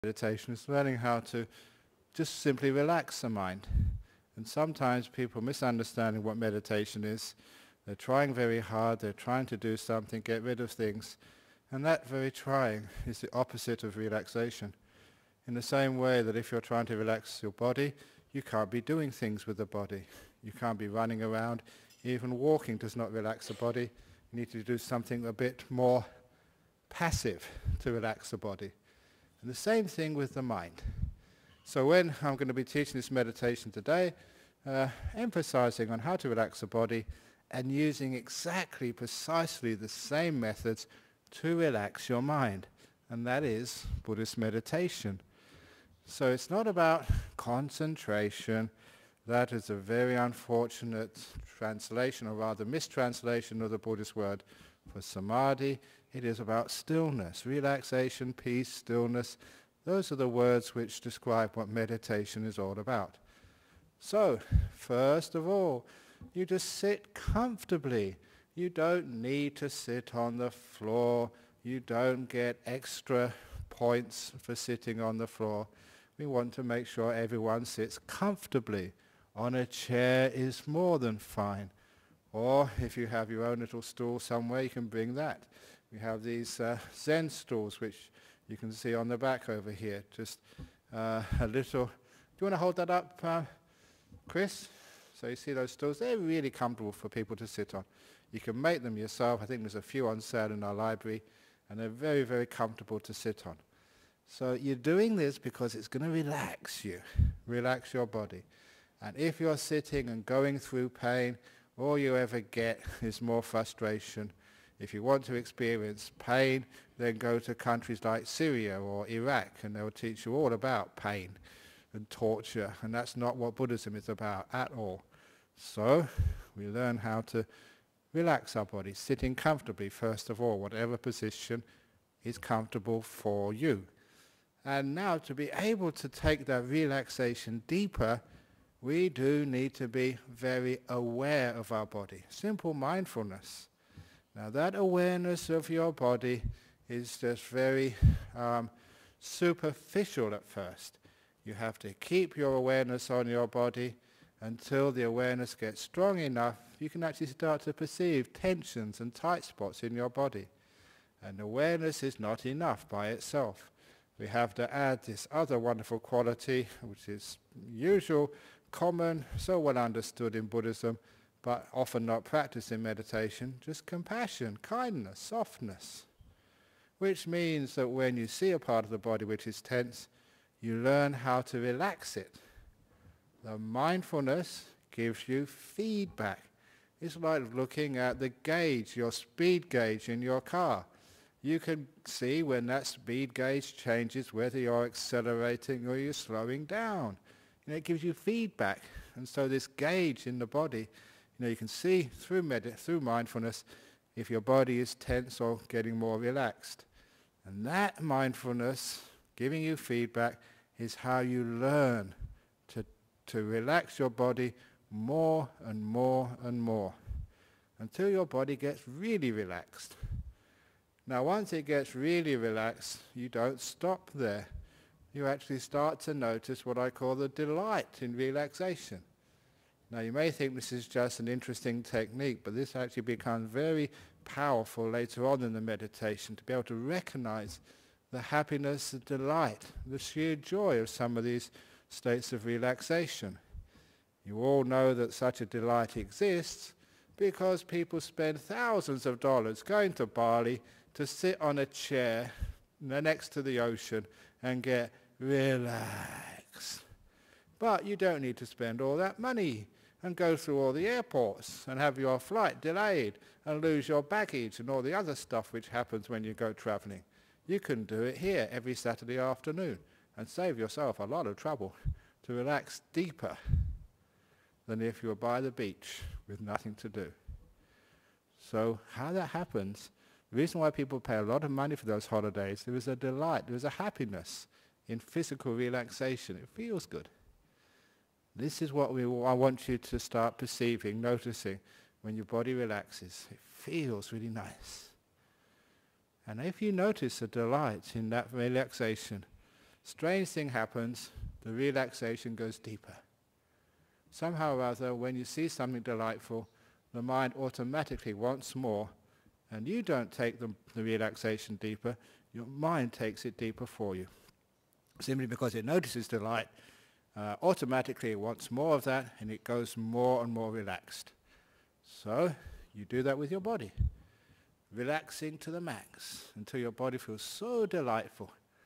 meditation is learning how to just simply relax the mind. And sometimes people misunderstanding what meditation is. They're trying very hard, they're trying to do something, get rid of things. And that very trying is the opposite of relaxation. In the same way that if you're trying to relax your body, you can't be doing things with the body. You can't be running around. Even walking does not relax the body. You need to do something a bit more passive to relax the body. And the same thing with the mind. So when I'm going to be teaching this meditation today, emphasizing on how to relax the body and using exactly, precisely the same methods to relax your mind. And that is Buddhist meditation. So it's not about concentration. That is a very unfortunate translation, or rather mistranslation of the Buddhist word for samadhi. It is about stillness, relaxation, peace, stillness. Those are the words which describe what meditation is all about. So, first of all, you just sit comfortably. You don't need to sit on the floor. You don't get extra points for sitting on the floor. We want to make sure everyone sits comfortably. On a chair is more than fine. Or if you have your own little stool somewhere, you can bring that. We have these Zen stools, which you can see on the back over here. Just a little... Do you want to hold that up, Chris? So you see those stools? They're really comfortable for people to sit on. You can make them yourself. I think there's a few on sale in our library, and they're very, very comfortable to sit on. So you're doing this because it's going to relax you, relax your body. And if you're sitting and going through pain, all you ever get is more frustration. If you want to experience pain, then go to countries like Syria or Iraq, and they'll teach you all about pain and torture, and that's not what Buddhism is about at all. So we learn how to relax our body, sitting comfortably first of all, whatever position is comfortable for you. And now to be able to take that relaxation deeper, we do need to be very aware of our body. Simple mindfulness. Now that awareness of your body is just very superficial at first. You have to keep your awareness on your body until the awareness gets strong enough. You can actually start to perceive tensions and tight spots in your body. And awareness is not enough by itself. We have to add this other wonderful quality, which is usual, common, so well understood in Buddhism, but often not practiced in meditation, just compassion, kindness, softness. Which means that when you see a part of the body which is tense, you learn how to relax it. The mindfulness gives you feedback. It's like looking at the gauge, your speed gauge in your car. You can see when that speed gauge changes whether you're accelerating or you're slowing down. It gives you feedback. And so this gauge in the body, you can see through mindfulness if your body is tense or getting more relaxed. And that mindfulness, giving you feedback, is how you learn to relax your body more and more and more until your body gets really relaxed. Now once it gets really relaxed, you don't stop there. You actually start to notice what I call the delight in relaxation. Now you may think this is just an interesting technique, but this actually becomes very powerful later on in the meditation, to be able to recognize the happiness, the delight, the sheer joy of some of these states of relaxation. You all know that such a delight exists because people spend thousands of dollars going to Bali to sit on a chair next to the ocean and get relaxed. But you don't need to spend all that money and go through all the airports and have your flight delayed and lose your baggage and all the other stuff which happens when you go traveling. You can do it here every Saturday afternoon and save yourself a lot of trouble to relax deeper than if you were by the beach with nothing to do. So how that happens, the reason why people pay a lot of money for those holidays, there is a delight, there is a happiness in physical relaxation. It feels good. This is what I want you to start perceiving, noticing when your body relaxes. It feels really nice. And if you notice a delight in that relaxation, strange thing happens, the relaxation goes deeper. Somehow or other, when you see something delightful, the mind automatically wants more, and you don't take the relaxation deeper, your mind takes it deeper for you. Simply because it notices delight, automatically it wants more of that, and it goes more and more relaxed. So, you do that with your body, relaxing to the max, until your body feels so delightful.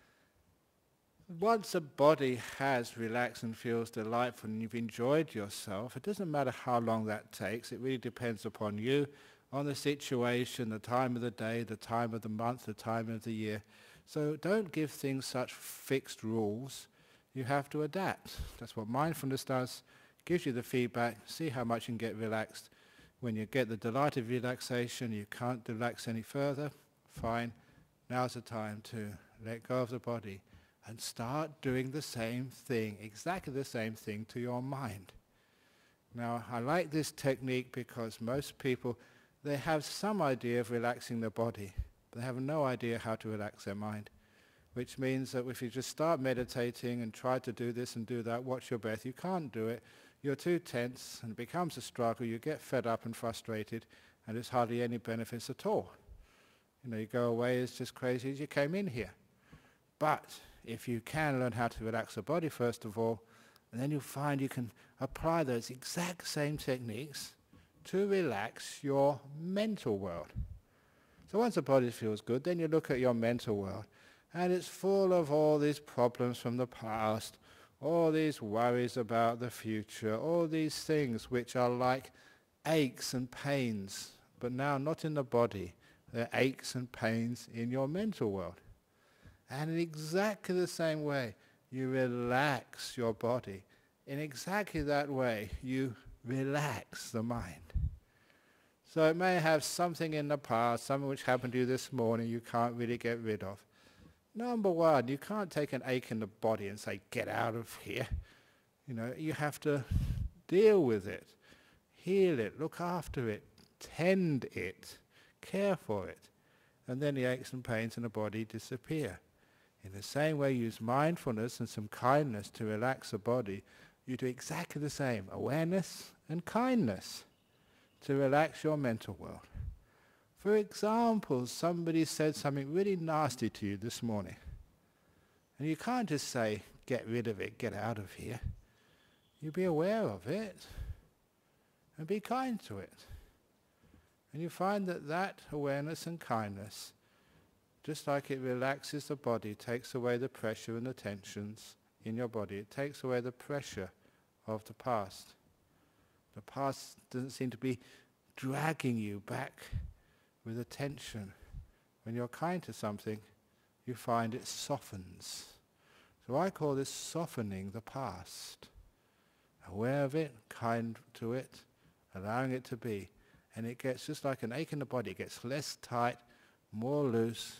Once a body has relaxed and feels delightful and you've enjoyed yourself, it doesn't matter how long that takes. It really depends upon you, on the situation, the time of the day, the time of the month, the time of the year. So don't give things such fixed rules. You have to adapt. That's what mindfulness does. It gives you the feedback. See how much you can get relaxed. When you get the delight of relaxation, you can't relax any further. Fine. Now's the time to let go of the body and start doing the same thing, exactly the same thing to your mind. Now, I like this technique because most people, they have some idea of relaxing their body, but they have no idea how to relax their mind, which means that if you just start meditating and try to do this and do that, watch your breath, you can't do it. You're too tense, and it becomes a struggle. You get fed up and frustrated, and there's hardly any benefits at all. You go away as just crazy as you came in here. But if you can learn how to relax the body first of all, and then you'll find you can apply those exact same techniques to relax your mental world. So once the body feels good, then you look at your mental world, and it's full of all these problems from the past, all these worries about the future, all these things which are like aches and pains, but now not in the body. They're aches and pains in your mental world. And in exactly the same way, you relax your body. In exactly that way, you relax the mind. So it may have something in the past, something which happened to you this morning you can't really get rid of. Number one, you can't take an ache in the body and say, get out of here. You have to deal with it, heal it, look after it, tend it, care for it. And then the aches and pains in the body disappear. In the same way, use mindfulness and some kindness to relax the body. You do exactly the same, awareness and kindness, to relax your mental world. For example, somebody said something really nasty to you this morning. And you can't just say, get rid of it, get out of here. You be aware of it and be kind to it. And you find that awareness and kindness, just like it relaxes the body, takes away the pressure and the tensions in your body. It takes away the pressure of the past. The past doesn't seem to be dragging you back with a tension. When you're kind to something, you find it softens. So I call this softening the past. Aware of it, kind to it, allowing it to be. And it gets just like an ache in the body. It gets less tight, more loose,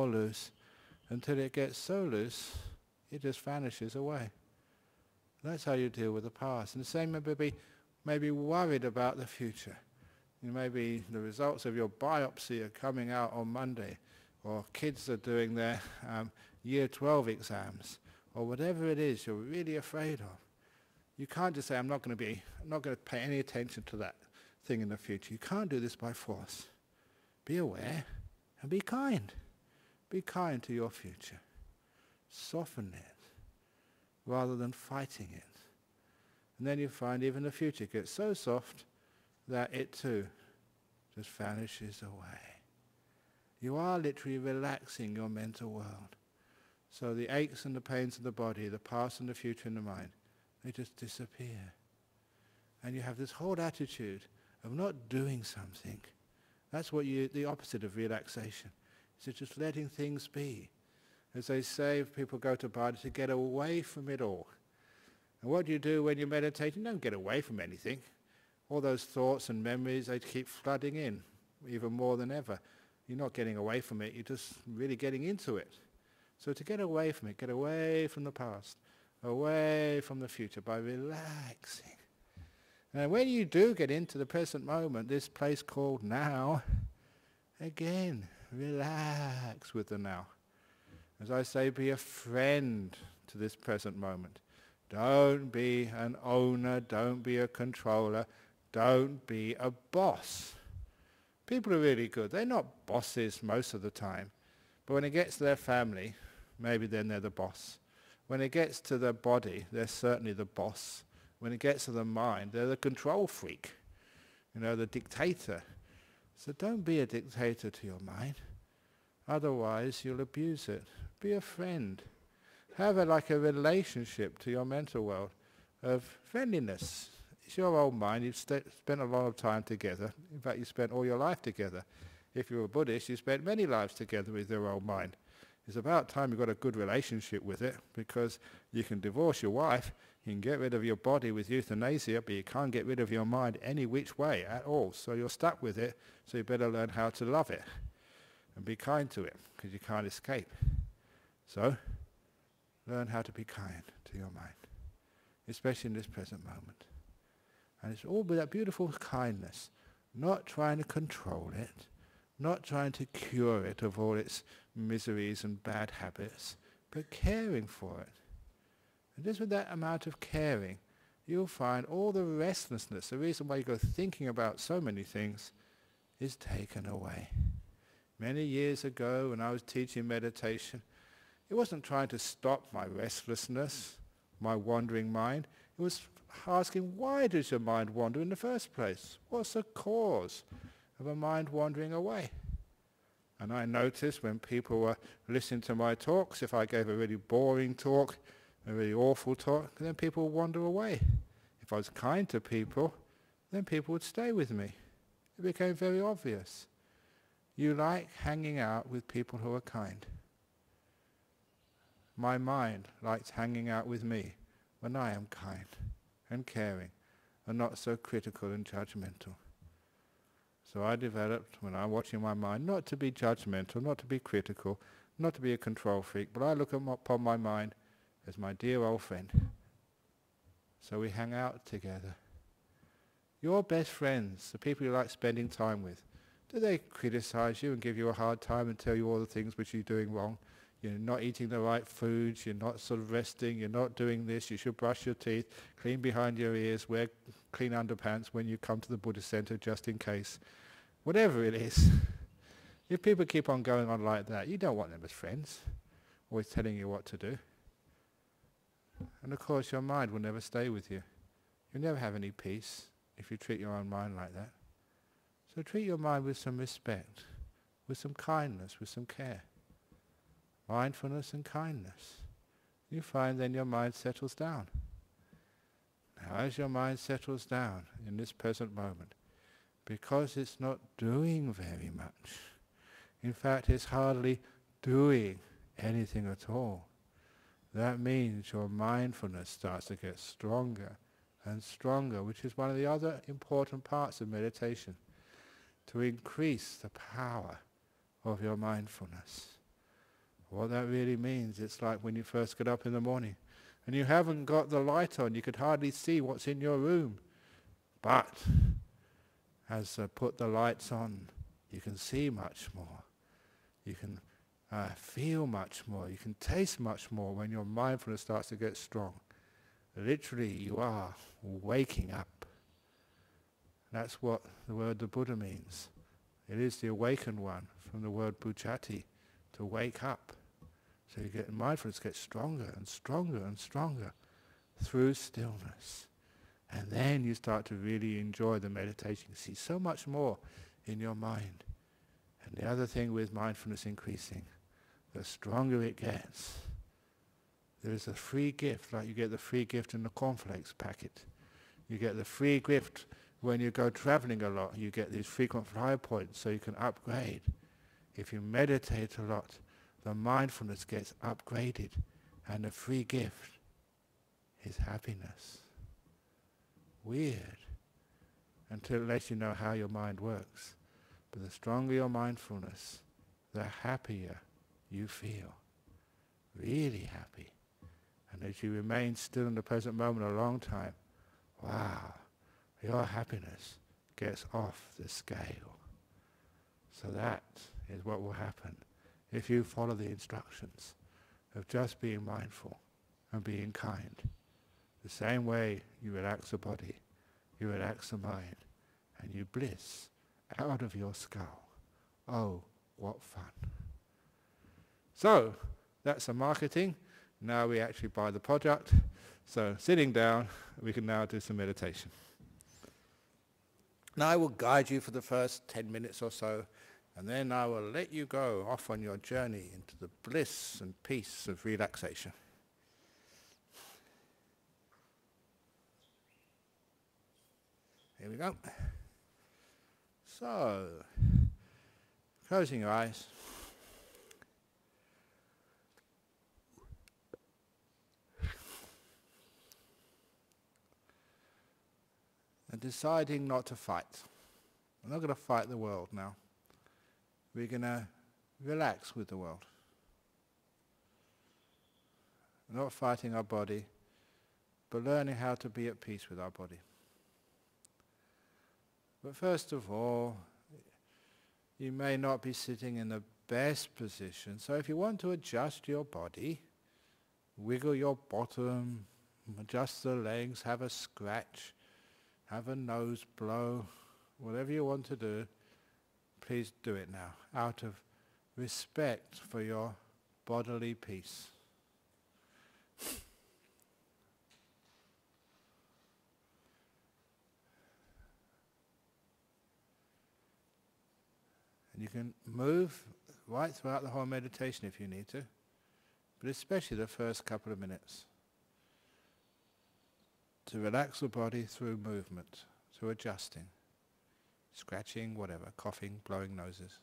until it gets so loose, it just vanishes away. That's how you deal with the past. And the same may be worried about the future. Maybe the results of your biopsy are coming out on Monday, or kids are doing their year 12 exams, or whatever it is you're really afraid of. You can't just say, I'm not going to pay any attention to that thing in the future. You can't do this by force. Be aware and be kind. Be kind to your future. Soften it rather than fighting it. And then you find even the future gets so soft that it too just vanishes away. You are literally relaxing your mental world. So the aches and the pains of the body, the past and the future in the mind, they just disappear. And you have this whole attitude of not doing something. That's the opposite of relaxation. It's just letting things be. As they say, if people go to Bali, to get away from it all. And what do you do when you meditate? You don't get away from anything. All those thoughts and memories, they keep flooding in, even more than ever. You're not getting away from it, you're just really getting into it. So to get away from it, get away from the past, away from the future by relaxing. And when you do get into the present moment, this place called now, again, relax with the now. As I say, be a friend to this present moment. Don't be an owner, don't be a controller, don't be a boss. People are really good. They're not bosses most of the time. But when it gets to their family, maybe then they're the boss. When it gets to their body, they're certainly the boss. When it gets to the mind, they're the control freak. The dictator. So don't be a dictator to your mind. Otherwise, you'll abuse it. Be a friend. Have a relationship to your mental world of friendliness. It's your old mind. You've spent a lot of time together. In fact, you spent all your life together. If you're a Buddhist, you spent many lives together with your old mind. It's about time you've got a good relationship with it, because you can divorce your wife, you can get rid of your body with euthanasia, but you can't get rid of your mind any which way at all. So you're stuck with it, so you better learn how to love it and be kind to it, because you can't escape. So learn how to be kind to your mind, especially in this present moment. And it's all with that beautiful kindness, not trying to control it, not trying to cure it of all its miseries and bad habits, but caring for it. And just with that amount of caring, you'll find all the restlessness, the reason why you go thinking about so many things, is taken away. Many years ago, when I was teaching meditation, it wasn't trying to stop my restlessness, my wandering mind. It was asking, why does your mind wander in the first place? What's the cause of a mind wandering away? And I noticed when people were listening to my talks, if I gave a really boring talk, a really awful talk, then people would wander away. If I was kind to people, then people would stay with me. It became very obvious. You like hanging out with people who are kind. My mind likes hanging out with me when I am kind and caring and not so critical and judgmental. So I developed, when I'm watching my mind, not to be judgmental, not to be critical, not to be a control freak, but I look upon my mind as my dear old friend. So we hang out together. Your best friends, the people you like spending time with, do they criticize you and give you a hard time and tell you all the things which you're doing wrong? You're not eating the right foods, you're not sort of resting, you're not doing this, you should brush your teeth, clean behind your ears, wear clean underpants when you come to the Buddhist center just in case. Whatever it is. If people keep on going on like that, you don't want them as friends, always telling you what to do. And of course your mind will never stay with you. You'll never have any peace if you treat your own mind like that. So treat your mind with some respect, with some kindness, with some care. Mindfulness and kindness. You find then your mind settles down. Now as your mind settles down in this present moment, because it's not doing very much, in fact it's hardly doing anything at all, that means your mindfulness starts to get stronger and stronger, which is one of the other important parts of meditation, to increase the power of your mindfulness. What that really means, it's like when you first get up in the morning and you haven't got the light on, you could hardly see what's in your room. But as put the lights on, you can see much more. You can feel much more. You can taste much more when your mindfulness starts to get strong. Literally, you are waking up. That's what the word the Buddha means. It is the awakened one, from the word bujjhati, to wake up. So you get mindfulness gets stronger and stronger and stronger through stillness. And then you start to really enjoy the meditation. You see so much more in your mind. And the other thing with mindfulness increasing, the stronger it gets, there is a free gift, like you get the free gift in the cornflakes packet. You get the free gift when you go traveling a lot. You get these frequent flyer points so you can upgrade. If you meditate a lot, the mindfulness gets upgraded, and the free gift is happiness. Weird, until it lets you know how your mind works. But the stronger your mindfulness, the happier you feel. Really happy. And as you remain still in the present moment a long time, wow, your happiness gets off the scale. So that is what will happen if you follow the instructions of just being mindful and being kind. The same way you relax the body, you relax the mind, and you bliss out of your skull. Oh, what fun. So, that's the marketing. Now we actually buy the product. So, sitting down, we can now do some meditation. Now I will guide you for the first 10 minutes or so, and then I will let you go off on your journey into the bliss and peace of relaxation. Here we go. So, closing your eyes. And deciding not to fight. We're not going to fight the world now. We're going to relax with the world. We're not fighting our body, but learning how to be at peace with our body. But first of all, you may not be sitting in the best position, so if you want to adjust your body, wiggle your bottom, adjust the legs, have a scratch, have a nose blow, whatever you want to do, please do it now, out of respect for your bodily peace. And you can move right throughout the whole meditation if you need to, but especially the first couple of minutes. To relax the body through movement, through adjusting, scratching, whatever, coughing, blowing noses.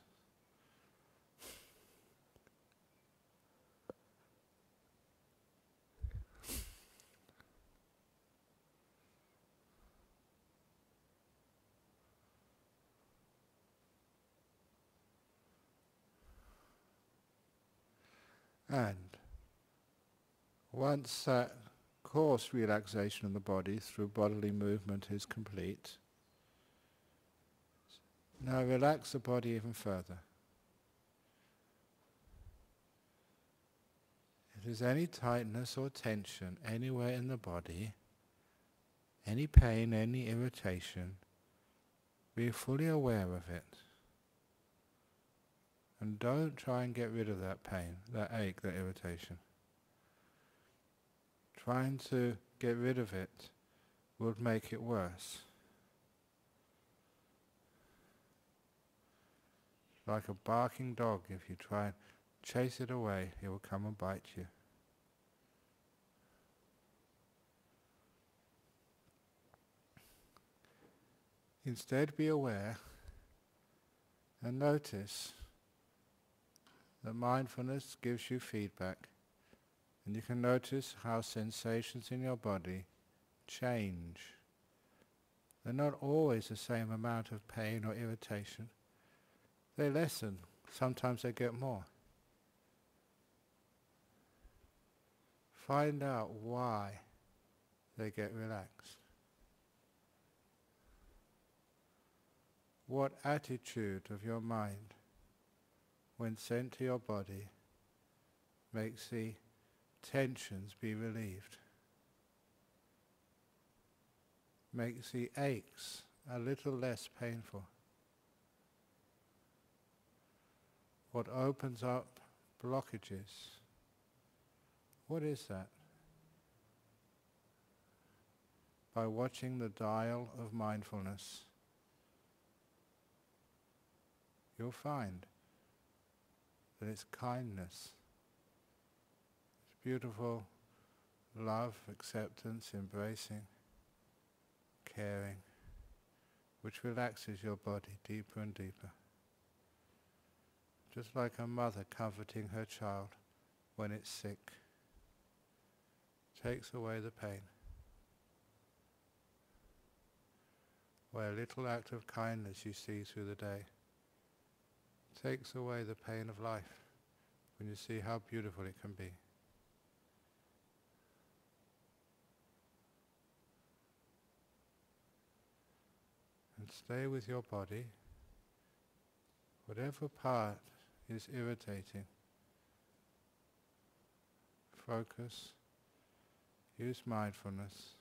And once that coarse relaxation of the body through bodily movement is complete, now relax the body even further. If there's any tightness or tension anywhere in the body, any pain, any irritation, be fully aware of it. And don't try and get rid of that pain, that ache, that irritation. Trying to get rid of it would make it worse. Like a barking dog, if you try and chase it away, it will come and bite you. Instead, be aware and notice that mindfulness gives you feedback, and you can notice how sensations in your body change. They're not always the same amount of pain or irritation. They lessen. Sometimes they get more. Find out why they get relaxed. What attitude of your mind, when sent to your body, makes the tensions be relieved, makes the aches a little less painful. What opens up blockages? What is that? By watching the dial of mindfulness, you'll find that it's kindness, it's beautiful love, acceptance, embracing, caring, which relaxes your body deeper and deeper. Just like a mother comforting her child when it's sick, takes away the pain. Where a little act of kindness you see through the day takes away the pain of life when you see how beautiful it can be. And stay with your body, whatever part is irritating. Focus Use mindfulness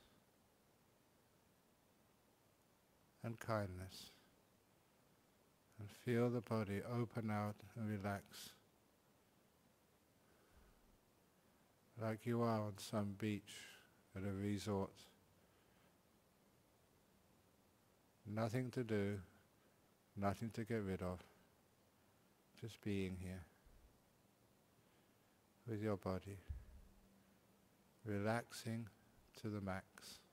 and kindness and feel the body open out and relax like you are on some beach at a resort. Nothing to do, nothing to get rid of, just being here with your body, relaxing to the max.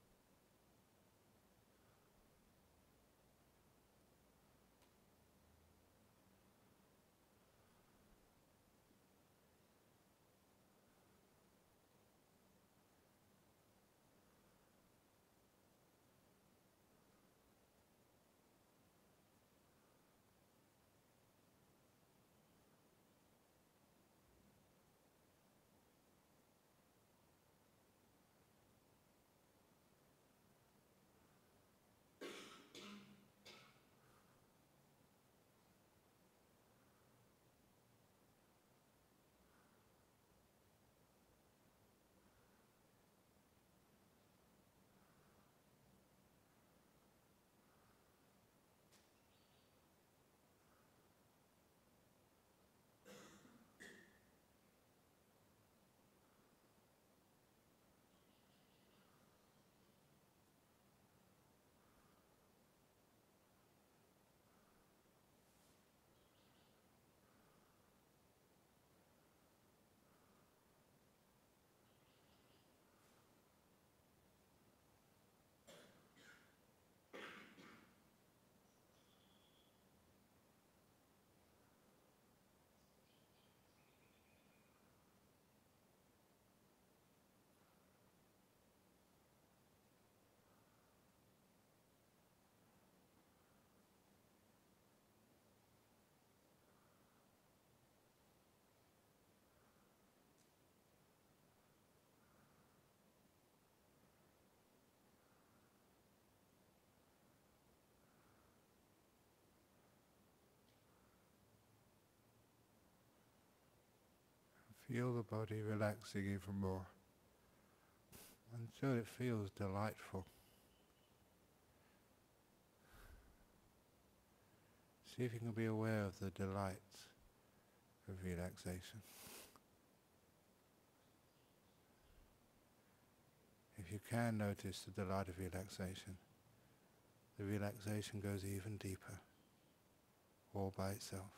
Feel the body relaxing even more until it feels delightful. See if you can be aware of the delight of relaxation. If you can notice the delight of relaxation, the relaxation goes even deeper, all by itself.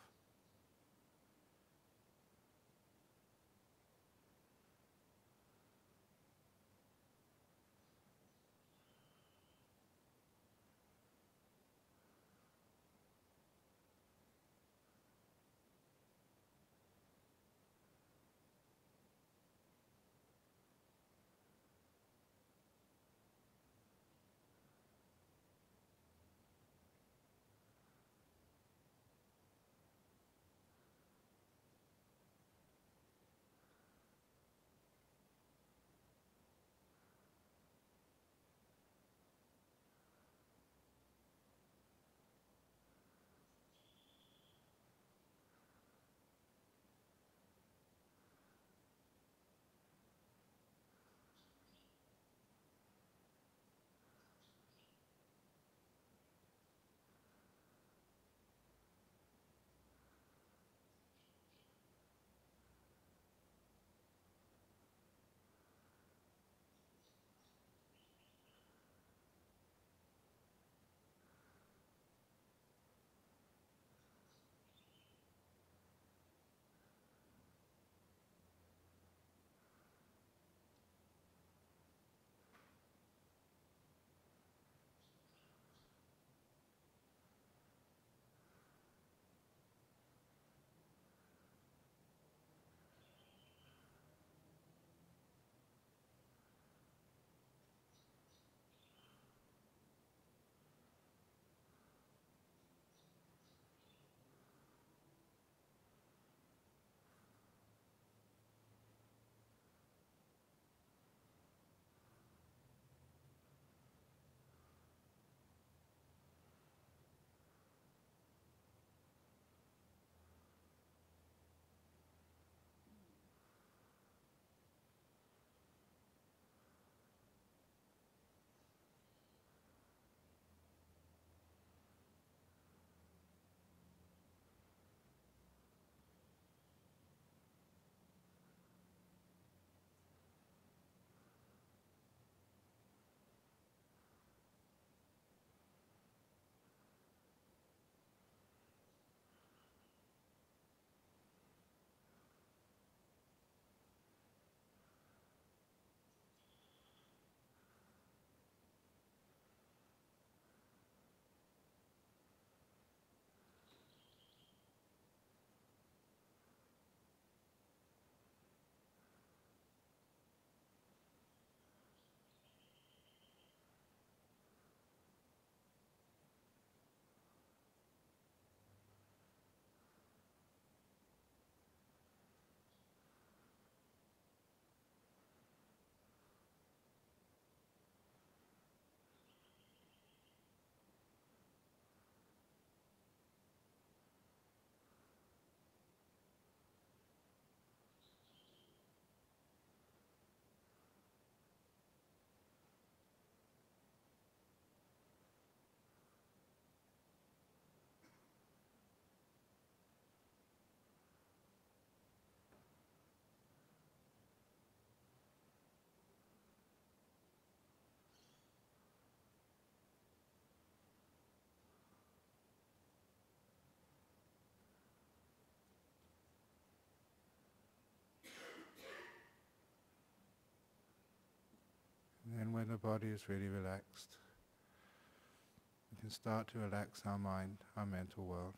And when the body is really relaxed, we can start to relax our mind, our mental world.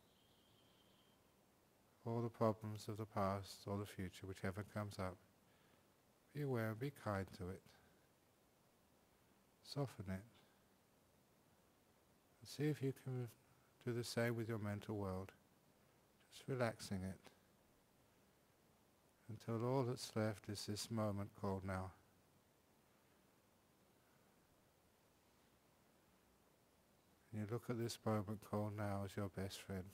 All the problems of the past or the future, whichever comes up, be aware and be kind to it. Soften it. And see if you can do the same with your mental world. Just relaxing it. Until all that's left is this moment called now. And you look at this moment called now as your best friend.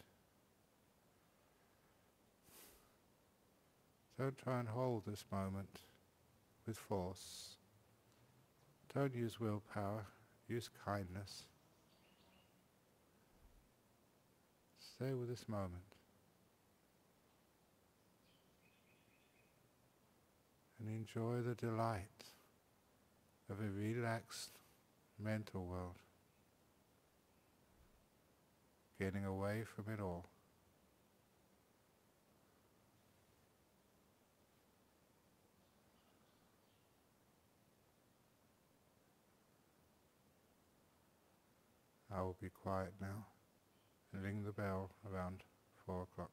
Don't try and hold this moment with force. Don't use willpower, use kindness. Stay with this moment. And enjoy the delight of a relaxed mental world. Getting away from it all. I will be quiet now and ring the bell around 4 o'clock.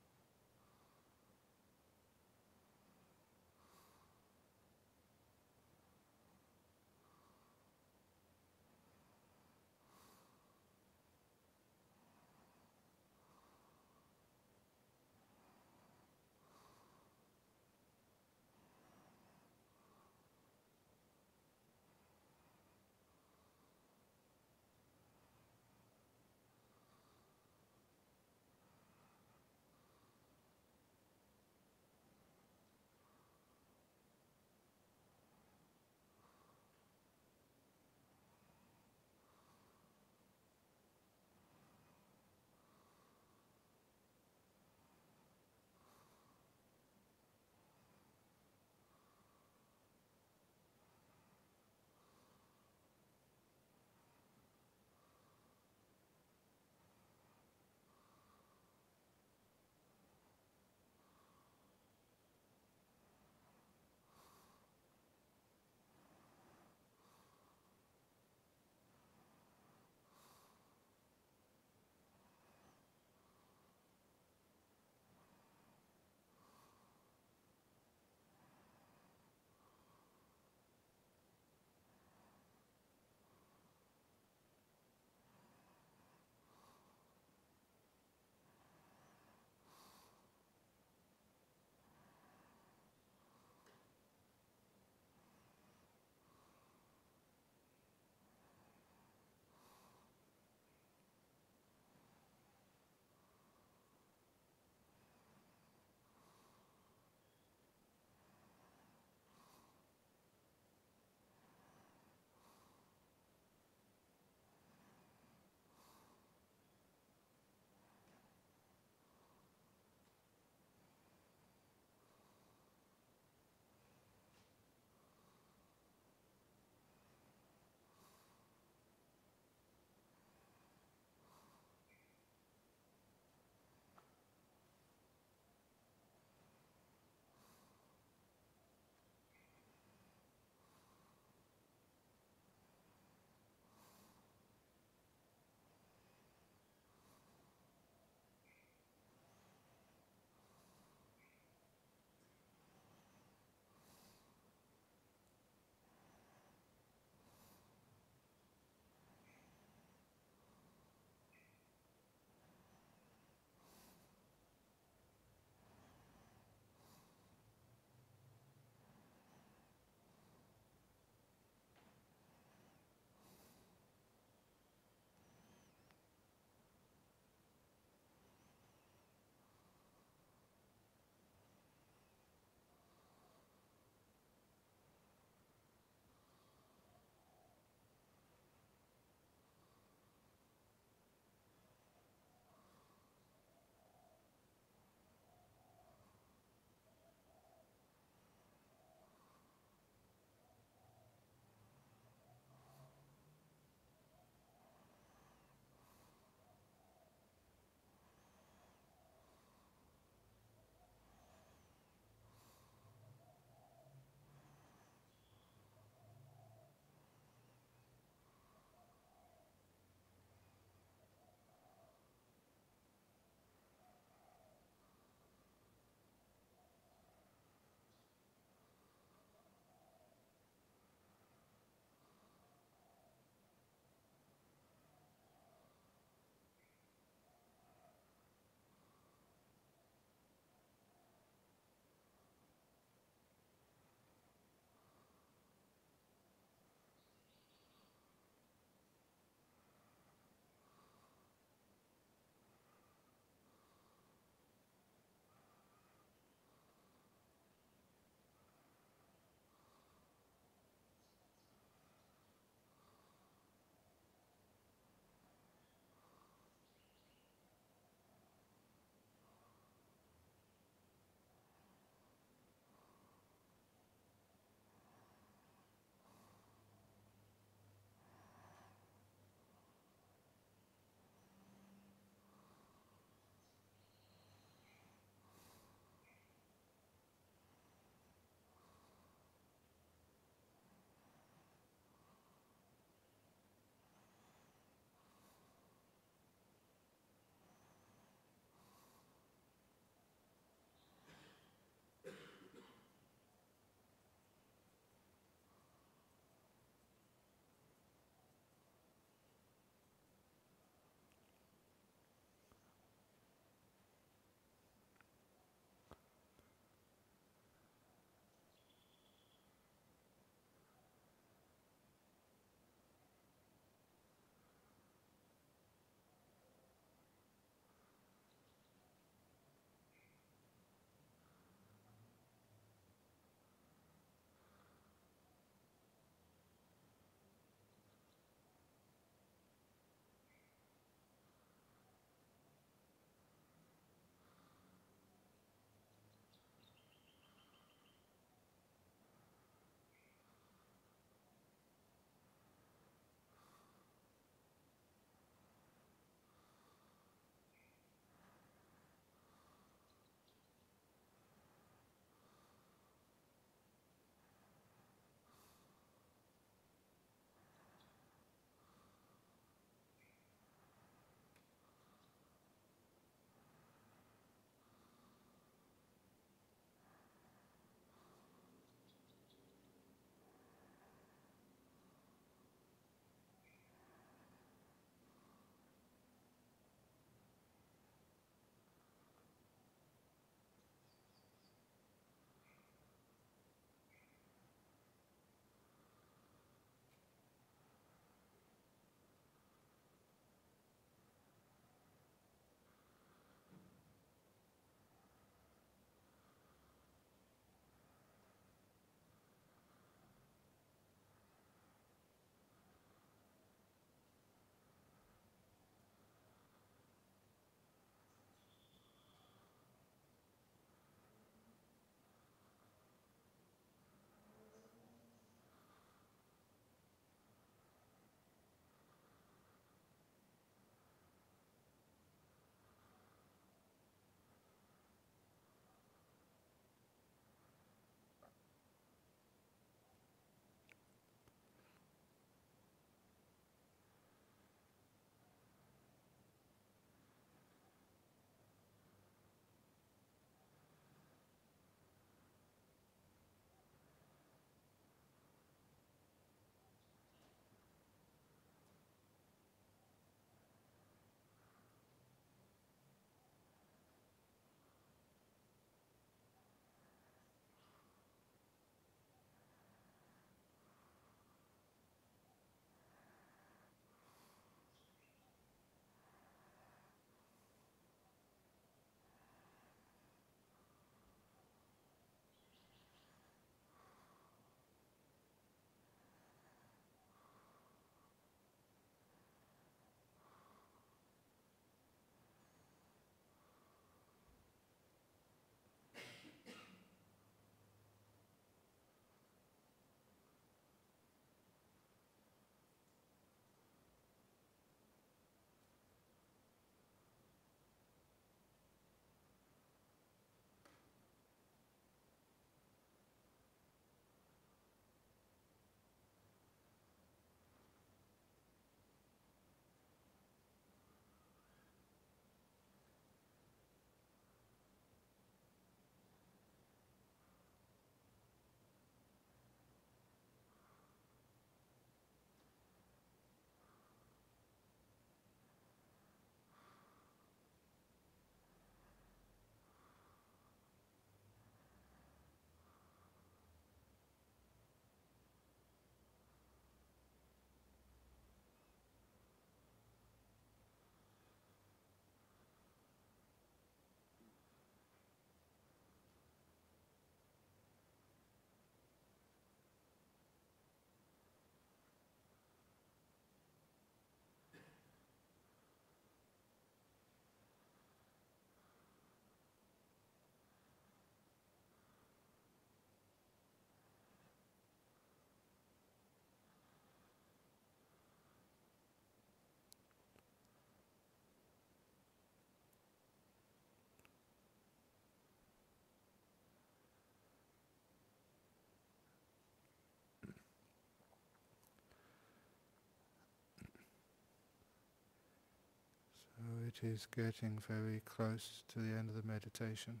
which is getting very close to the end of the meditation.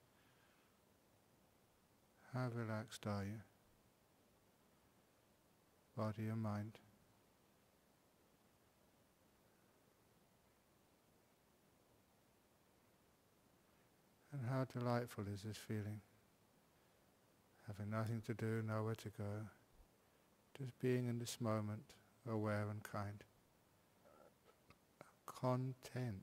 How relaxed are you? Body and mind. And how delightful is this feeling? Having nothing to do, nowhere to go, just being in this moment, aware and kind. Content.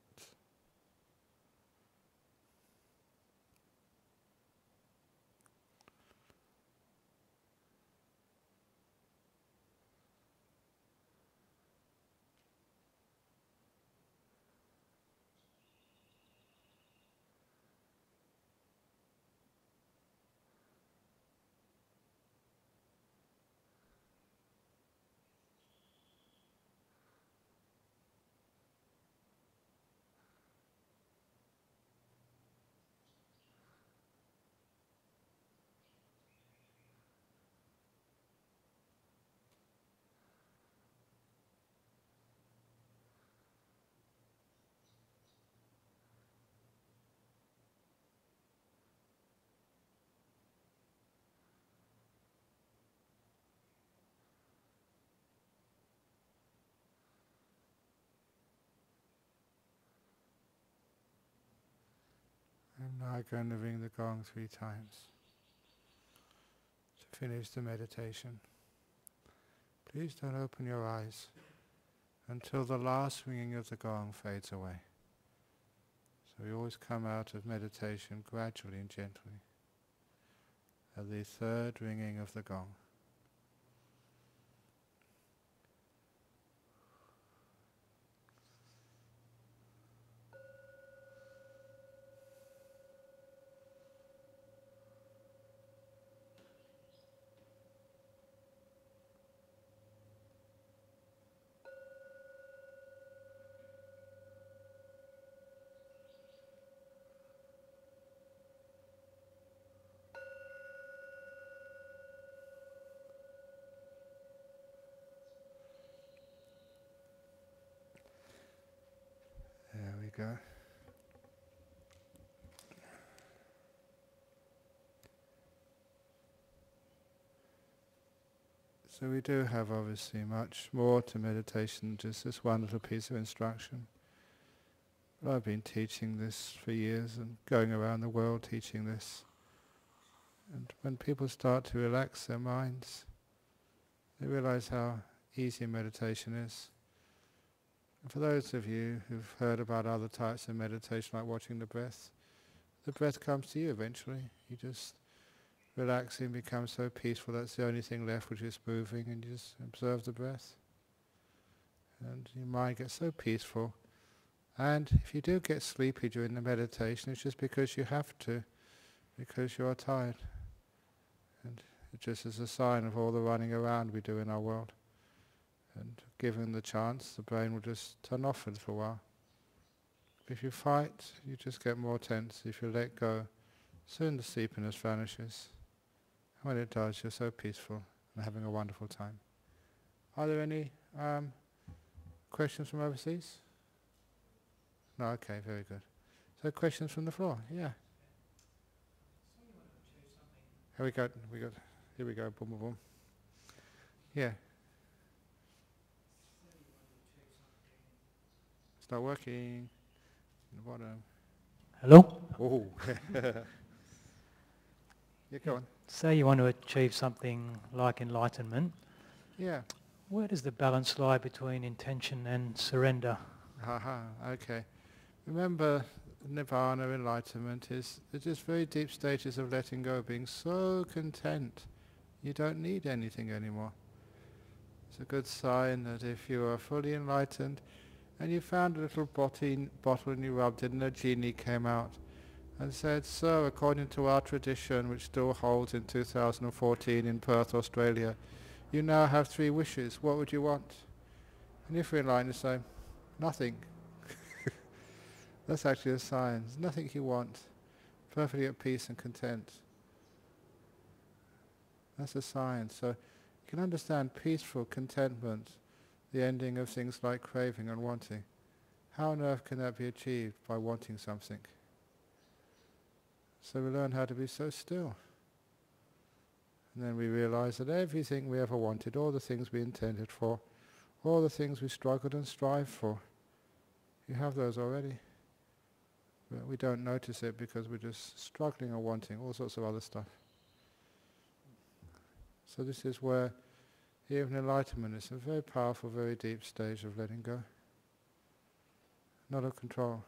I'm now going to ring the gong 3 times to finish the meditation. Please don't open your eyes until the last ringing of the gong fades away. So we always come out of meditation gradually and gently at the 3rd ringing of the gong. There we go. So we do have obviously much more to meditation than just this one little piece of instruction. But I've been teaching this for years and going around the world teaching this. And when people start to relax their minds, they realize how easy meditation is. And for those of you who've heard about other types of meditation, like watching the breath comes to you eventually. You just relaxing becomes so peaceful that's the only thing left which is moving, and you just observe the breath. And your mind gets so peaceful. And if you do get sleepy during the meditation, it's just because you have to, because you are tired. And it just is a sign of all the running around we do in our world. And given the chance, the brain will just turn off for a little while. If you fight, you just get more tense. If you let go, soon the sleepiness vanishes. And when it does, you're so peaceful and having a wonderful time. Are there any questions from overseas? No, okay, very good. So questions from the floor? Yeah. Here we go. Here we go. Boom, boom, boom. Yeah. It's not working. In the bottom. Hello? Oh. Yeah, go on. Say you want to achieve something like enlightenment. Yeah. Where does the balance lie between intention and surrender? Okay. Remember, Nirvana, enlightenment, is just very deep stages of letting go, being so content. You don't need anything anymore. It's a good sign that if you are fully enlightened and you found a little bottle and you rubbed it and a genie came out and said, "Sir, according to our tradition, which still holds in 2014 in Perth, Australia, you now have 3 wishes. What would you want?" And if you're enlightened, you say, "Nothing." That's actually a sign. There's nothing you want. Perfectly at peace and content. That's a sign. So you can understand peaceful contentment, the ending of things like craving and wanting. How on earth can that be achieved? By wanting something. So we learn how to be so still. And then we realize that everything we ever wanted, all the things we intended for, all the things we struggled and strived for, you have those already. But we don't notice it because we're just struggling or wanting all sorts of other stuff. So this is where even enlightenment is a very powerful, very deep stage of letting go. Not of control.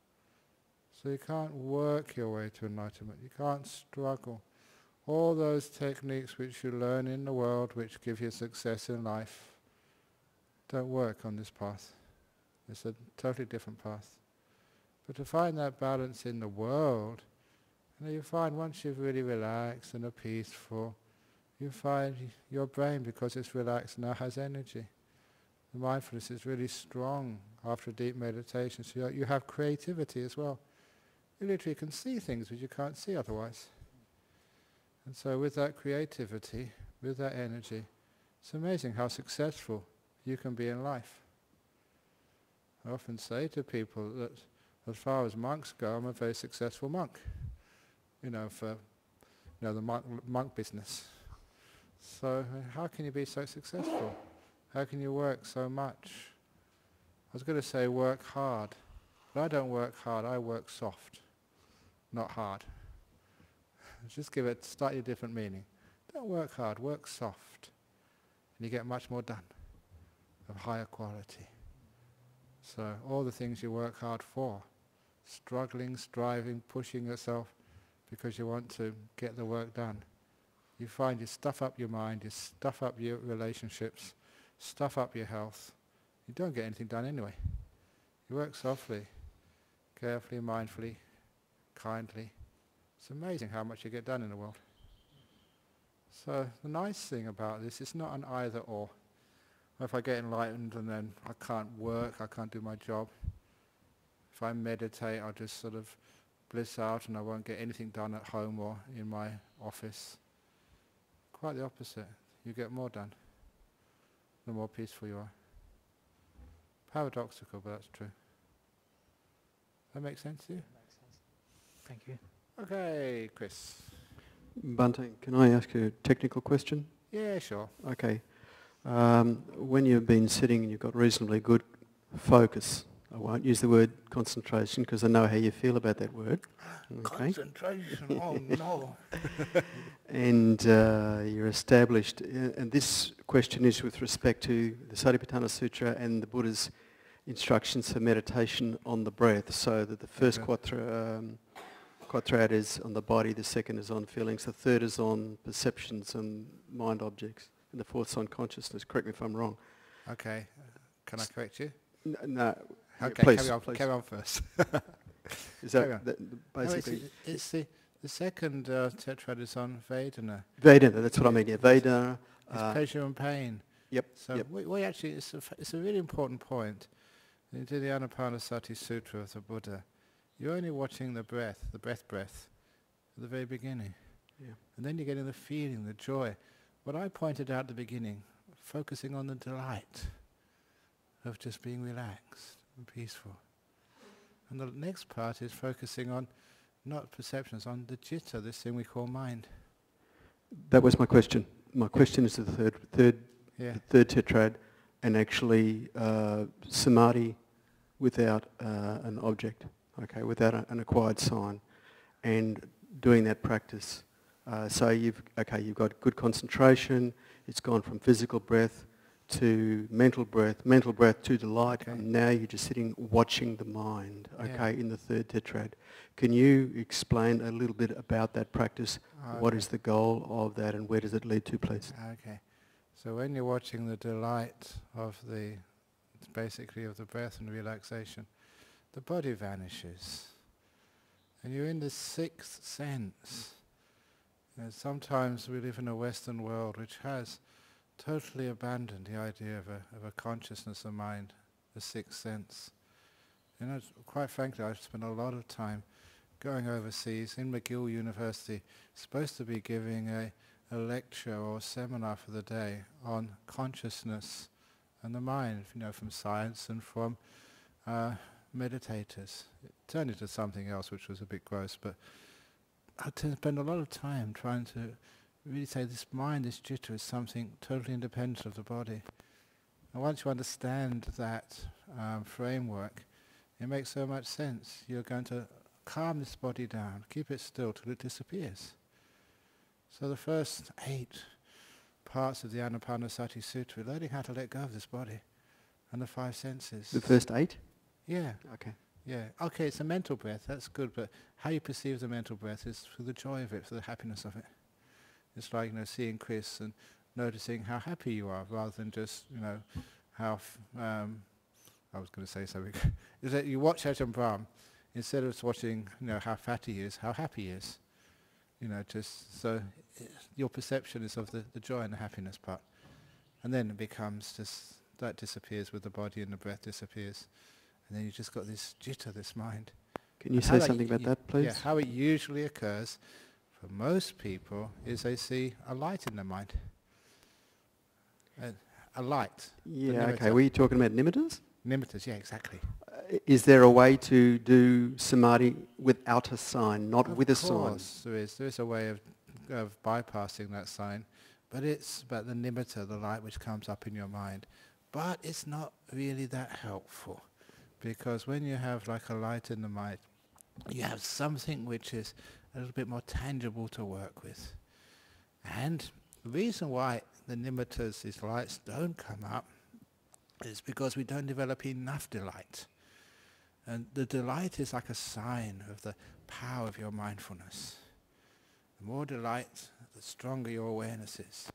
So you can't work your way to enlightenment. You can't struggle. All those techniques which you learn in the world which give you success in life don't work on this path. It's a totally different path. But to find that balance in the world, you find once you've really relaxed and are peaceful, you find your brain, because it's relaxed, now has energy. The mindfulness is really strong after deep meditation, so you have creativity as well. You literally can see things which you can't see otherwise. And so with that creativity, with that energy, it's amazing how successful you can be in life. I often say to people that as far as monks go, I'm a very successful monk. For the monk business. So how can you be so successful? How can you work so much? I was going to say work hard, but I don't work hard, I work soft, not hard. Just give it a slightly different meaning. Don't work hard, work soft. And you get much more done, of higher quality. So all the things you work hard for, struggling, striving, pushing yourself because you want to get the work done. You find you stuff up your mind, you stuff up your relationships, stuff up your health. You don't get anything done anyway. You work softly, carefully, mindfully, kindly. It's amazing how much you get done in the world. So the nice thing about this, it's not an either or. If I get enlightened and then I can't work, I can't do my job. If I meditate, I'll just sort of bliss out and I won't get anything done at home or in my office. Quite the opposite. You get more done, the more peaceful you are. Paradoxical, but that's true. That makes sense to you? Makes sense. Thank you. Okay, Chris. Bhante, can I ask you a technical question? Yeah, sure. Okay. When you've been sitting and you've got reasonably good focus, I won't use the word concentration because I know how you feel about that word. Okay. Concentration, oh no. And you're established, and this question is with respect to the Satipatthana Sutra and the Buddha's instructions for meditation on the breath, so that the first quadrant is on the body, the second is on feelings, the third is on perceptions and mind objects, and the fourth's on consciousness. Correct me if I'm wrong. Okay. Can I correct you? No. Okay, please, carry on first. Is Carry that, on. basically... No, it's the second tetrad is on Vedana. Vedana, that's what I mean, yeah. Vedana. It's pleasure and pain. Yep. So yep. we actually, it's a really important point. When you do the Anapanasati Sutra of the Buddha, you're only watching the breath at the very beginning. Yeah. And then you're getting the feeling, the joy. What I pointed out at the beginning, focusing on the delight of just being relaxed and peaceful. And the next part is focusing on not perceptions, on the citta, this thing we call mind. That was my question. My question is the third tetrad, and actually samadhi without an object, okay, without an acquired sign, and doing that practice. So you've got good concentration. It's gone from physical breath to mental breath to delight, okay. And now you're just sitting watching the mind, in the third tetrad. Can you explain a little bit about that practice? What is the goal of that and where does it lead to, please? Okay. So when you're watching the delight of the breath and relaxation, the body vanishes. And you're in the sixth sense. Sometimes we live in a Western world which has totally abandoned the idea of a consciousness of mind, the sixth sense. Quite frankly, I've spent a lot of time going overseas in McGill University, supposed to be giving a lecture or a seminar for the day on consciousness and the mind, from science and from meditators. It turned into something else which was a bit gross, but I spend a lot of time trying to really say this mind, this citta, is something totally independent of the body. And once you understand that framework, it makes so much sense. You're going to calm this body down, keep it still till it disappears. So the first 8 parts of the Anapanasati Sutta are learning how to let go of this body and the 5 senses. The first 8? Yeah. Okay. Yeah. Okay, it's a mental breath, that's good, but how you perceive the mental breath is through the joy of it, through the happiness of it. It's like, seeing Chris and noticing how happy you are, rather than just, how, I was going to say something. Is that you watch Ajahn Brahm, instead of watching, how fat he is, how happy he is. Just so your perception is of the joy and the happiness part. And then it becomes just, that disappears with the body and the breath disappears. And then you just got this citta, this mind. Can you say something about that, please? Yeah, how it usually occurs for most people is they see a light in their mind. A light. Yeah, okay. Were you talking about nimittas? Nimittas, yeah, exactly. Is there a way to do samadhi without a sign, not with a sign? Of course there is. There is a way of bypassing that sign, but it's about the nimitta, the light which comes up in your mind. But it's not really that helpful, because when you have like a light in the mind, you have something which is a little bit more tangible to work with. And the reason why the nimittas, these lights, don't come up is because we don't develop enough delight. And the delight is like a sign of the power of your mindfulness. The more delight, the stronger your awareness is.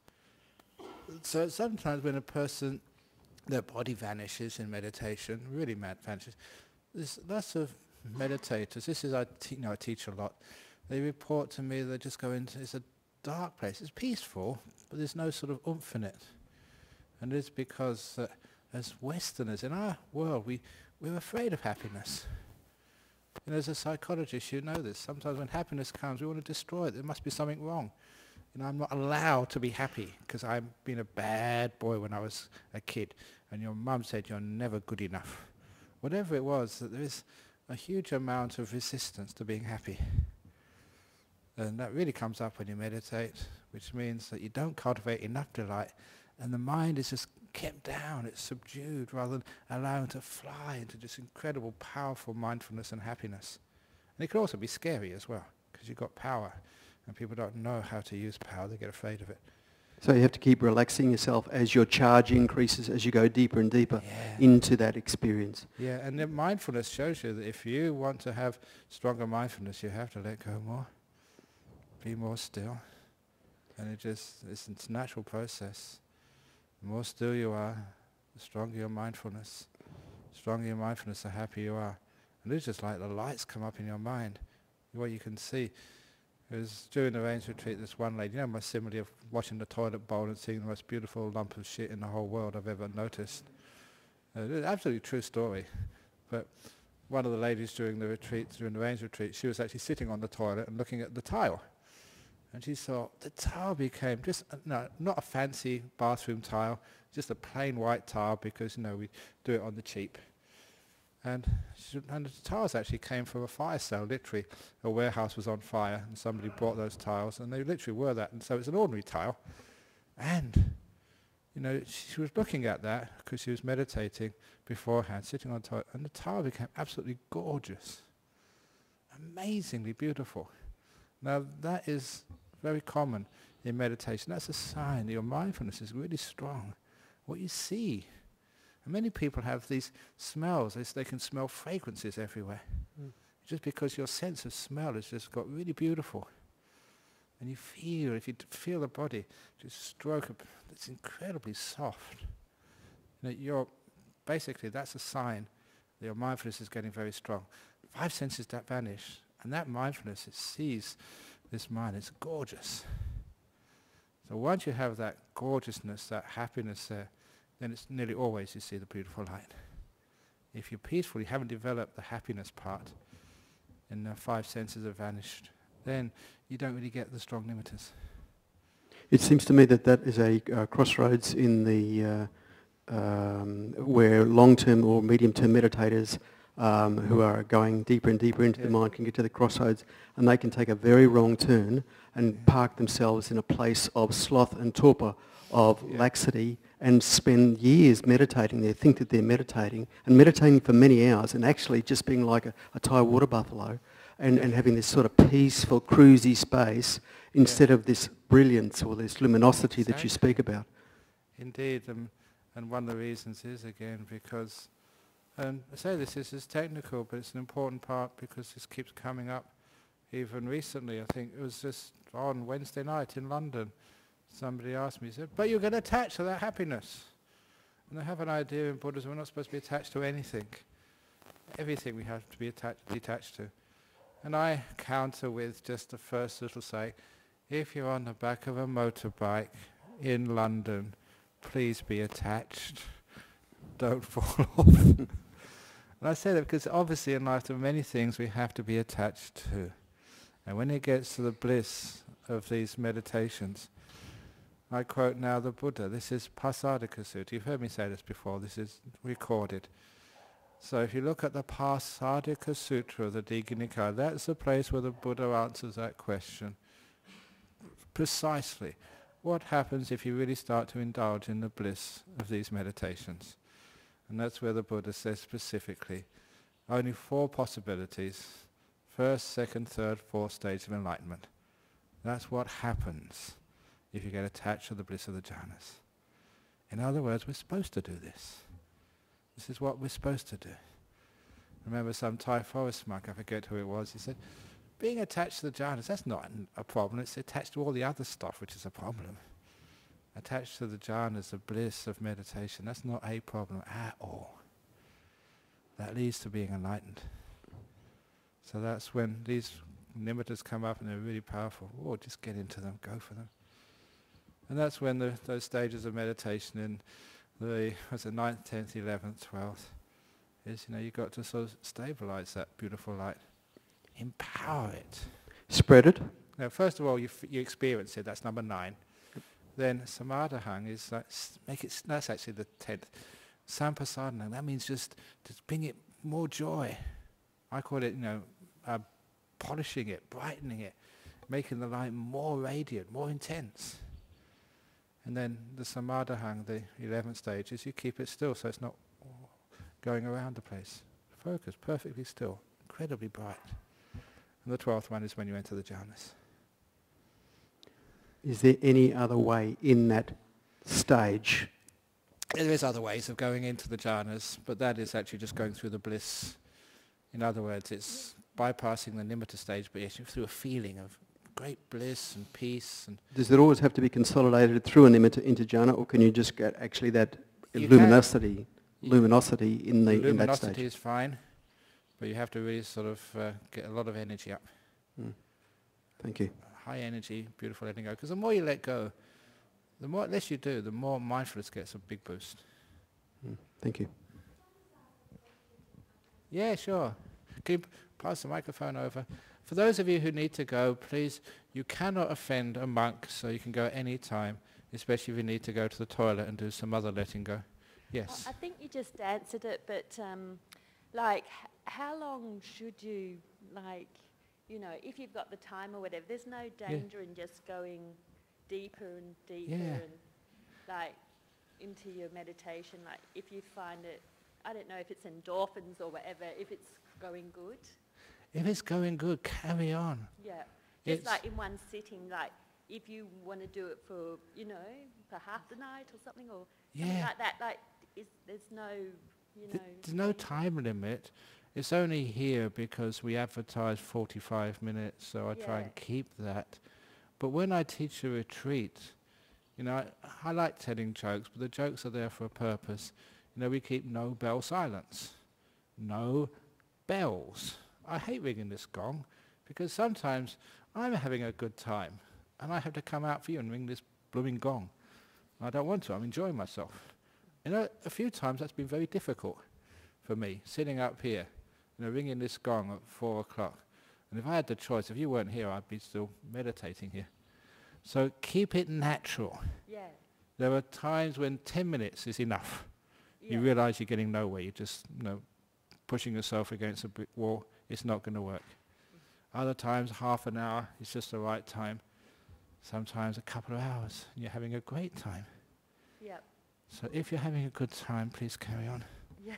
So sometimes when a person, their body vanishes in meditation, really vanishes, there's lots of meditators, this is I teach a lot, they report to me they just go into, it's a dark place, it's peaceful, but there's no sort of oomph in it. And it's because as Westerners in our world, we're afraid of happiness. As a psychologist, you know this. Sometimes when happiness comes, we want to destroy it. There must be something wrong. I'm not allowed to be happy because I've been a bad boy when I was a kid, and your mum said you're never good enough. Whatever it was, that there is a huge amount of resistance to being happy. And that really comes up when you meditate, which means that you don't cultivate enough delight, and the mind is just kept down, it's subdued, rather than allowing it to fly into this incredible, powerful mindfulness and happiness. And it can also be scary as well, because you've got power, and people don't know how to use power, they get afraid of it. So you have to keep relaxing yourself as your charge increases, as you go deeper and deeper into that experience. Yeah, and then mindfulness shows you that if you want to have stronger mindfulness, you have to let go more, be more still, and it's a natural process. The more still you are, the stronger your mindfulness. The stronger your mindfulness, the happier you are. And it's just like the lights come up in your mind. What you can see is during the Rains retreat, this one lady, my simile of watching the toilet bowl and seeing the most beautiful lump of shit in the whole world I've ever noticed. It's an absolutely true story. But one of the ladies during the Rains retreat, she was actually sitting on the toilet and looking at the tile. And she saw the tile became just, not a fancy bathroom tile, just a plain white tile because, we do it on the cheap. And the tiles actually came from a fire sale, literally. A warehouse was on fire and somebody brought those tiles and they literally were that. And so it's an ordinary tile. And, she was looking at that because she was meditating beforehand, sitting on the toilet, and the tile became absolutely gorgeous. Amazingly beautiful. Now that is very common in meditation. That's a sign that your mindfulness is really strong. What you see. And many people have these smells. They can smell fragrances everywhere. Just because your sense of smell has just got really beautiful. And if you feel the body, just stroke up, it's incredibly soft. Basically that's a sign that your mindfulness is getting very strong. 5 senses that vanish. And that mindfulness, it sees this mind, it's gorgeous. So once you have that gorgeousness, that happiness there, then it's nearly always you see the beautiful light. If you're peaceful, you haven't developed the happiness part, and the 5 senses have vanished, then you don't really get the strong nimittas. It seems to me that is a crossroads in the where long-term or medium-term meditators who are going deeper and deeper into the mind can get to the crossroads, and they can take a very wrong turn and park themselves in a place of sloth and torpor, of laxity, and spend years meditating there, think that they're meditating, and meditating for many hours, and actually just being like a Thai water buffalo, and having this sort of peaceful, cruisy space, instead of this brilliance or this luminosity that you speak about. Indeed, and one of the reasons is, again, because, and I say this is technical, but it's an important part because this keeps coming up. Even recently, I think it was just on Wednesday night in London, somebody asked me, he said, but you're going to attach to that happiness. And I have an idea in Buddhism, we're not supposed to be attached to anything. Everything we have to be detached to. And I counter with just the first little say, if you're on the back of a motorbike in London, please be attached. Don't fall off. And I say that because obviously in life there are many things we have to be attached to. And when it gets to the bliss of these meditations, I quote now the Buddha. This is Pasadika Sutta. You've heard me say this before. This is recorded. So if you look at the Pasadika Sutra of the Digha Nikaya, that's the place where the Buddha answers that question. Precisely. What happens if you really start to indulge in the bliss of these meditations? And that's where the Buddha says specifically, only 4 possibilities. First, second, third, fourth stage of enlightenment. That's what happens if you get attached to the bliss of the jhanas. In other words, we're supposed to do this. This is what we're supposed to do. Remember some Thai forest monk, I forget who it was, he said, being attached to the jhanas, that's not a problem, it's attached to all the other stuff which is a problem. Attached to the jhanas, the bliss of meditation, that's not a problem at all. That leads to being enlightened. So that's when these nimittas come up and they're really powerful. Oh, just get into them, go for them. And that's when those stages of meditation in the 9th, 10th, 11th, 12th is, you've got to sort of stabilize that beautiful light. Empower it. Spread it. Now, first of all, you experience it. That's number 9. Then samadhahang is that's actually the 10th. Sampasadana, that means just bring it more joy. I call it, polishing it, brightening it, making the light more radiant, more intense. And then the samadhahang, the 11th stage, is you keep it still so it's not going around the place. Focus, perfectly still, incredibly bright. And the 12th one is when you enter the jhanas. Is there any other way in that stage? There is other ways of going into the jhanas, but that is actually just going through the bliss. In other words, it's bypassing the nimitta stage, but yes, through a feeling of great bliss and peace. And does it always have to be consolidated through a nimitta into jhana, or can you just get actually that luminosity in that stage? Luminosity is fine, but you have to really sort of get a lot of energy up. Thank you. High energy, beautiful letting go. Because the more you let go, the less you do, the more mindfulness gets a big boost. Thank you. Yeah, sure. Can you pass the microphone over? For those of you who need to go, please, you cannot offend a monk, so you can go at any time, especially if you need to go to the toilet and do some other letting go. Yes? I think you just answered it, but how long should you, if you've got the time or whatever, there's no danger in just going deeper and deeper and into your meditation, if you find it, I don't know if it's endorphins or whatever, if it's going good. If it's going good, carry on. Yeah, just in one sitting, if you want to do it for, for half the night or something, or something like that, there's no, There's no time limit. It's only here because we advertise 45 minutes, so I try and keep that. But when I teach a retreat, I like telling jokes, but the jokes are there for a purpose. We keep no bell silence. No bells. I hate ringing this gong because sometimes I'm having a good time and I have to come out for you and ring this blooming gong. I don't want to. I'm enjoying myself. A few times that's been very difficult for me, sitting up here, ringing this gong at 4 o'clock. And if I had the choice, if you weren't here, I'd be still meditating here. So keep it natural. Yeah. There are times when 10 minutes is enough. You realize you're getting nowhere. You just, pushing yourself against a brick wall, it's not going to work. Other times, half an hour is just the right time. Sometimes a couple of hours, and you're having a great time. Yep. So if you're having a good time, please carry on. Yeah.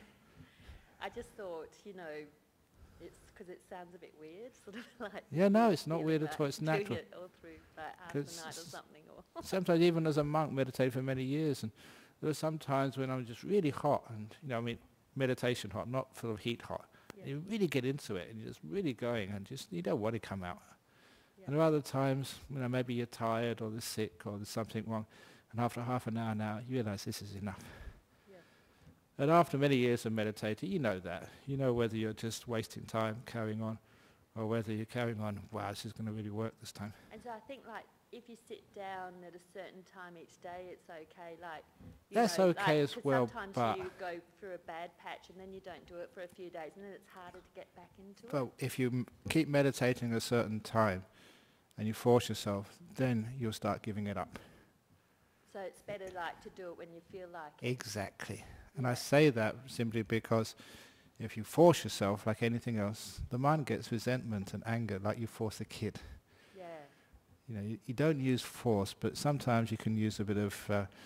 I just thought, you know, it's because it sounds a bit weird, sort of like... Yeah, no, it's not feeling weird like at all, it's doing natural. it all through like half the night or something. Or Sometimes even as a monk, meditated for many years, and there were some times when I'm just really hot, and you know, I mean, meditation hot, not full of heat hot. yeah. You really get into it, and you're just really going, and just you don't want to come out. Yeah. And there are other times, you know, maybe you're tired or there's sick or there's something wrong, and after half an hour now, you realize this is enough. Yeah. And after many years of meditating, you know that. You know whether you're just wasting time carrying on, or whether you're carrying on, wow, this is going to really work this time. And so I think, like, if you sit down at a certain time each day, it's okay. Like, you That's know, okay like, as 'cause well, sometimes but you go through a bad patch and then you don't do it for a few days, and then it's harder to get back into it. but if you keep meditating a certain time, and you force yourself, then you'll start giving it up. So it's better, like, to do it when you feel like it. Exactly. And I say that simply because if you force yourself, like anything else, the mind gets resentment and anger, like you force a kid. Yeah. You know, you don't use force, but sometimes you can use a bit of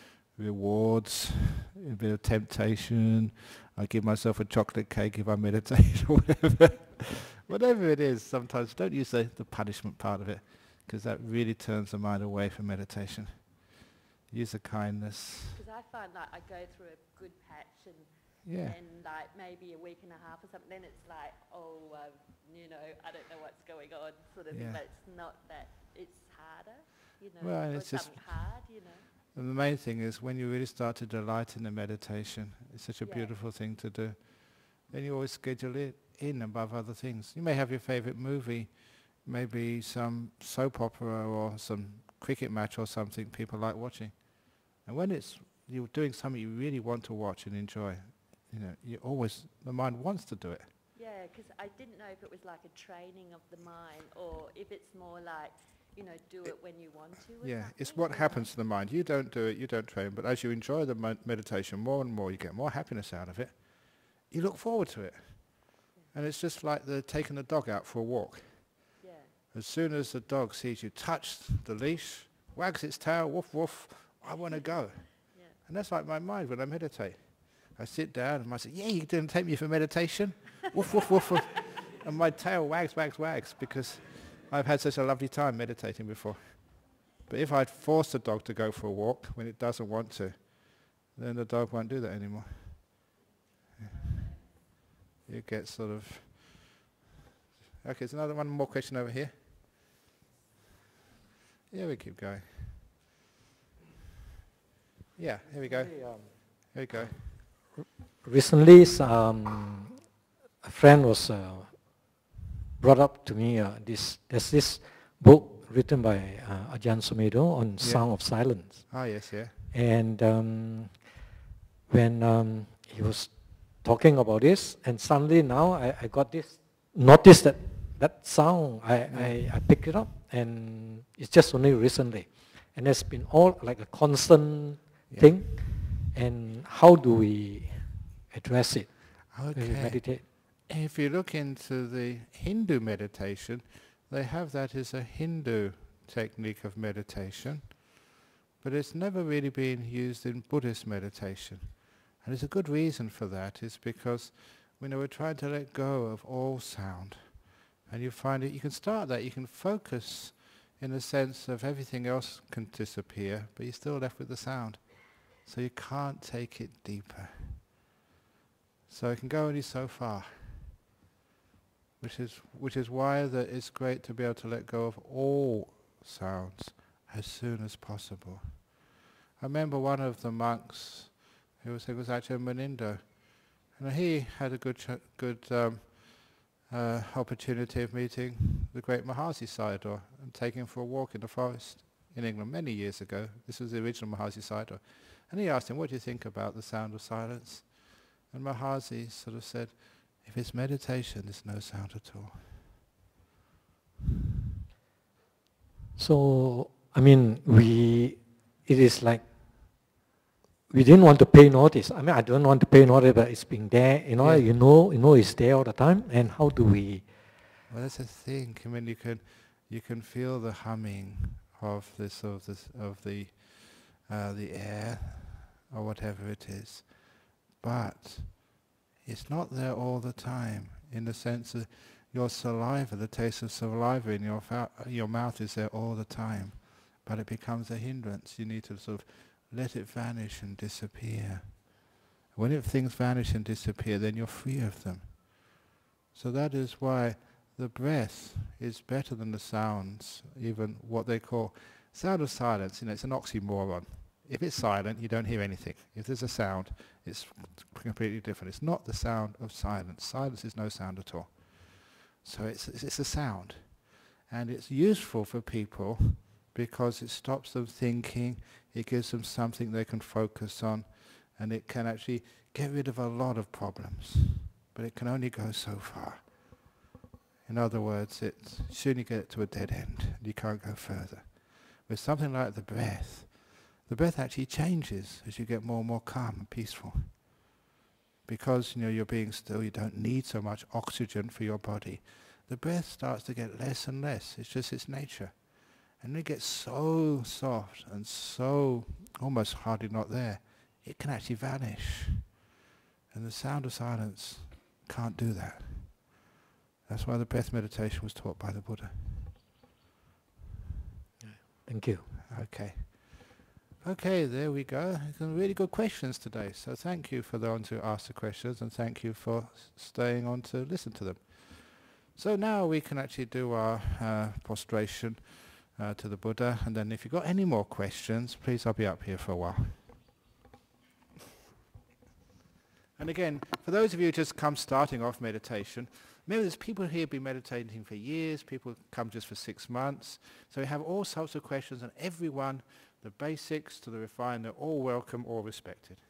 rewards, a bit of temptation. I give myself a chocolate cake if I meditate or whatever. Whatever it is, sometimes don't use the punishment part of it, because that really turns the mind away from meditation. Use the kindness. Because I find, like, I go through a good patch and Yeah. and like maybe a week and a half or something, then it's like, oh, you know, I don't know what's going on, sort of. Yeah. But it's not that, it's harder, you know, Well, or it's just- something hard, you know. And the main thing is when you really start to delight in the meditation, it's such a Yeah. beautiful thing to do. Then you always schedule it in above other things. You may have your favorite movie, maybe some soap opera or some cricket match or something people like watching. And when you're doing something you really want to watch and enjoy, you know, the mind wants to do it. Yeah, because I didn't know if it was like a training of the mind or if it's more like, you know, do it when you want to. Or Yeah, it's something, what or happens to the mind. You don't do it, you don't train, but as you enjoy the meditation more and more, you get more happiness out of it. You look forward to it. And it's just like taking the dog out for a walk. Yeah. As soon as the dog sees you touch the leash, wags its tail, woof woof, I want to go. Yeah. And that's like my mind when I meditate. I sit down and I say, yeah, you didn't take me for meditation? Woof, woof, woof, woof. And my tail wags, wags, wags, because I've had such a lovely time meditating before. But if I'd force the dog to go for a walk when it doesn't want to, then the dog won't do that anymore. You get sort of... Okay, there's one more question over here. Yeah, we keep going. Yeah, here we go. Here we go. Recently, a friend was brought up to me. There's this book written by Ajahn Sumedho on Sound of Silence. Ah, yes, yeah. And when he was talking about this, and suddenly now I got this, noticed that sound, I picked it up, and it's just only recently. And it's been all like a constant thing. And how do we address it when we meditate? If you look into the Hindu meditation, they have that as a Hindu technique of meditation, but it's never really been used in Buddhist meditation. And there's a good reason for that, is because we're trying to let go of all sound. And you find that you can start that, you can focus in the sense of everything else can disappear, but you're still left with the sound. So you can't take it deeper. So it can go only so far. Which is why that it's great to be able to let go of all sounds as soon as possible. I remember one of the monks who was Ajahn Munindo, and he had a good opportunity of meeting the great Mahasi Sayadaw and taking him for a walk in the forest in England many years ago. This was the original Mahasi Sayadaw. And he asked him, what do you think about the sound of silence? And Mahasi sort of said, if it's meditation, there's no sound at all. So, I mean, it is like we didn't want to pay notice. I mean, I don't want to pay notice, but it's been there. You know, you know, it's there all the time. And how do we? Well, that's the thing. I mean, you can feel the humming of the air or whatever it is, but it's not there all the time. In the sense that your saliva, the taste of saliva in your mouth is there all the time, but it becomes a hindrance. You need to sort of let it vanish and disappear. When things vanish and disappear, then you're free of them. So that is why the breath is better than the sounds, even what they call sound of silence. You know, it's an oxymoron. If it's silent, you don't hear anything. If there's a sound, it's completely different. It's not the sound of silence. Silence is no sound at all. So it's a sound. And it's useful for people because it stops them thinking, it gives them something they can focus on, and it can actually get rid of a lot of problems. But it can only go so far. In other words, soon you get to a dead end. You can't go further. With something like the breath actually changes as you get more and more calm and peaceful. Because you're being still, you don't need so much oxygen for your body. The breath starts to get less and less. It's just its nature. And it gets so soft and so almost hardly not there, it can actually vanish. And the sound of silence can't do that. That's why the breath meditation was taught by the Buddha. Thank you. Okay, there we go. Some really good questions today. So thank you for the ones who asked the questions, and thank you for staying on to listen to them. So now we can actually do our prostration to the Buddha, and then if you've got any more questions, please, I'll be up here for a while. And again, for those of you who just come starting off meditation, remember there's people here who've been meditating for years, people come just for 6 months. So we have all sorts of questions, and everyone, the basics to the refined, they're all welcome, all respected.